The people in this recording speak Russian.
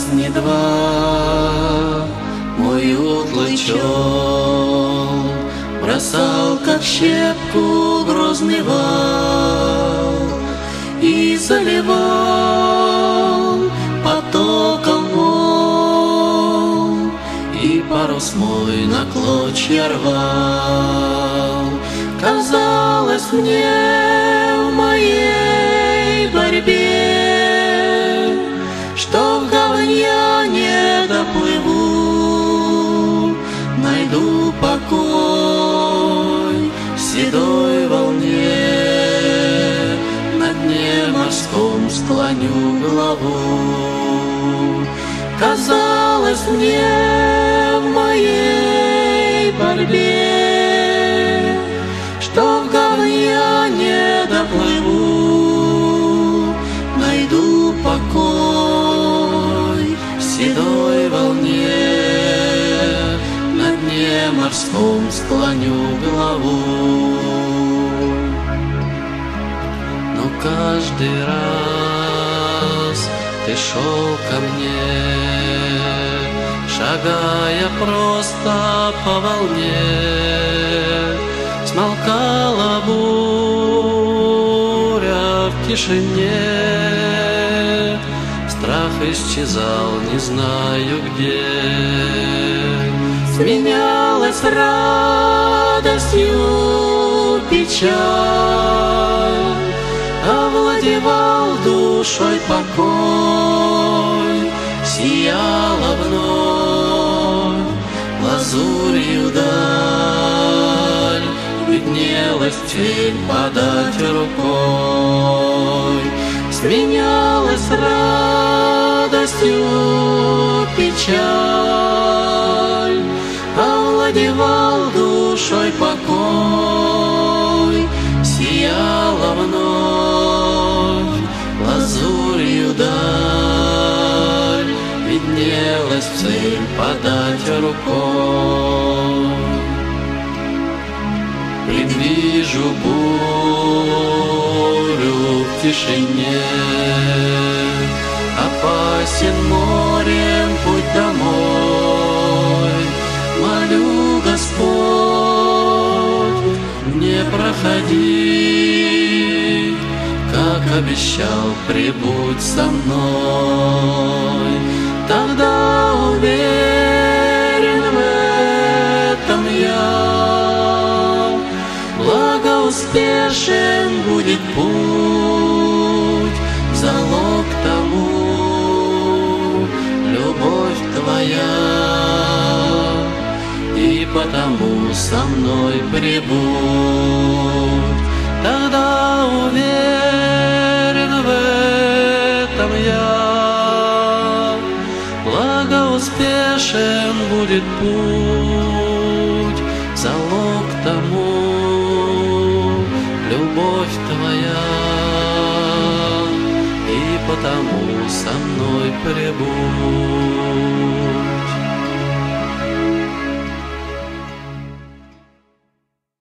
не два, мой утлый чел бросал, как щепку, грозный вал и заливал потоком волн, и парус мой на клочья рвал. Казалось мне в моей борьбе, что в гавань я не доплыву, найду покой в седой волне, на дне морском склоню голову. Казалось мне в моей борьбе, что в гавань я не доплыву, найду покой в седой волне, на дне морском склоню голову. Но каждый раз ты шел ко мне, шагая просто по волне. Смолкала буря в тишине, страх исчезал, не знаю где. Сменялась радостью печаль, овладевал душой покой, сияла вновь лазурью даль, виднелась тень подать рукой. Сменялась радостью печаль, овладевал душой покой, сияла вновь лазурью даль, виднелась цель подать рукой. Предвижу бурю в тишине, опасен морем путь домой. Молю, Господь, не проходи, как обещал, прибудь со мной. Тогда уверен в этом я, благоуспешен будет путь, залог тому любовь твоя, и потому со мной прибудь. Тогда уверен в этом я, благоуспешен будет путь, залог тому любовь твоя, и потому со мной прибудь.